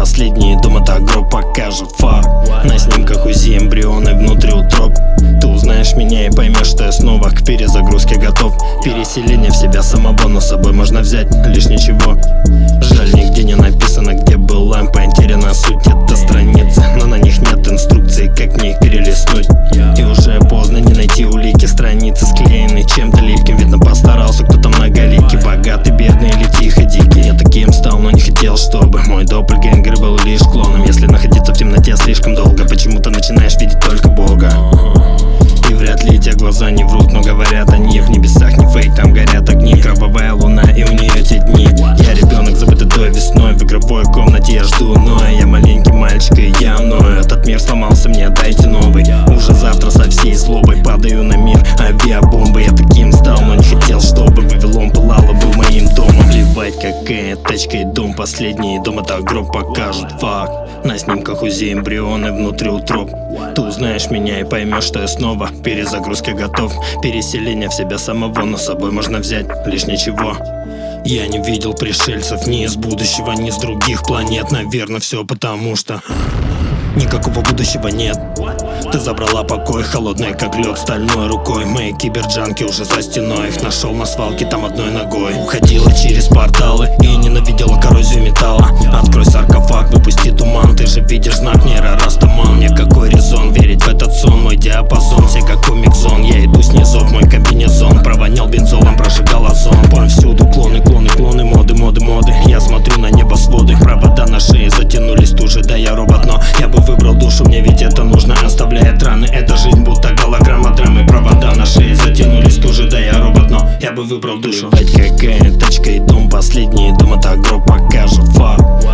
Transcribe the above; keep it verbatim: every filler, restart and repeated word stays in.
последний дом, это гроб покажет факт. На снимках УЗИ эмбрионы внутри утроб. Ты узнаешь меня и поймешь, что я снова к перезагрузке готов. Переселение в себя самого, но с собой можно взять лишь ничего. Жаль, нигде не написано, где была потеряна суть. Это страницы, но на них нет инструкции, как мне их перелистнуть. И уже поздно не найти улики, страницы склеены чем-то липким. Видно, постарался кто-то многоликий, богатый, бедный или тихо дикий. Я таким стал, но не хотел, чтобы мой доппельгенгер был лишь клоном. Если находиться в темноте слишком долго, почему-то начинаешь видеть только Бога. И вряд ли те глаза не врут, но говорят они в небесах не фейк. Там горят огни, кровавая луна, и у нее те дни. Я ребенок, забытый той весной, в игровой комнате я жду Ноя. Я маленький мальчик, и я мною. Этот мир сломался, мне дайте новый. Уже завтра со всей злобой падаю на мир авиабомбы. Я таким стал, но не хотел, чтобы Вавилон пылало, был моим домом. Плевать, какая тачка и дом, последний дом, это гроб покажет факт. На снимках УЗИ эмбрионы внутри утроб. Ты узнаешь меня и поймешь, что я снова к перезагрузке готов. Переселение в себя самого, но с собой можно взять лишь ничего. Я не видел пришельцев ни из будущего, ни с других планет. Наверное, все потому что никакого будущего нет. Ты забрала покой, холодный как лед, стальной рукой. Мои киберджанки уже за стеной, их нашел на свалке там одной ногой. Уходила через порталы и ненавидела коррозию металла. Открой саркофаг, выпусти туман, ты же видишь знак нейрорастаман. Мне какой резон верить в этот сон, мой диапазон все как комик-зон. Я иду снизу в мой комбинезон, провонял бензолом, прожигал озон. Повсюду клоны, клоны, клоны, моды, моды, моды. Я смотрю на небосводы, провода на шее затянулись туже. Да я робот, но я бы выбрал душу, мне ведь это нужно. Оставляет раны, эта жизнь будто голограмма драмы. Провода на шее затянулись туже. Да я робот, но я бы выбрал душу. Плевать, какая тачка и дом, последний дом, это гроб покажет факт.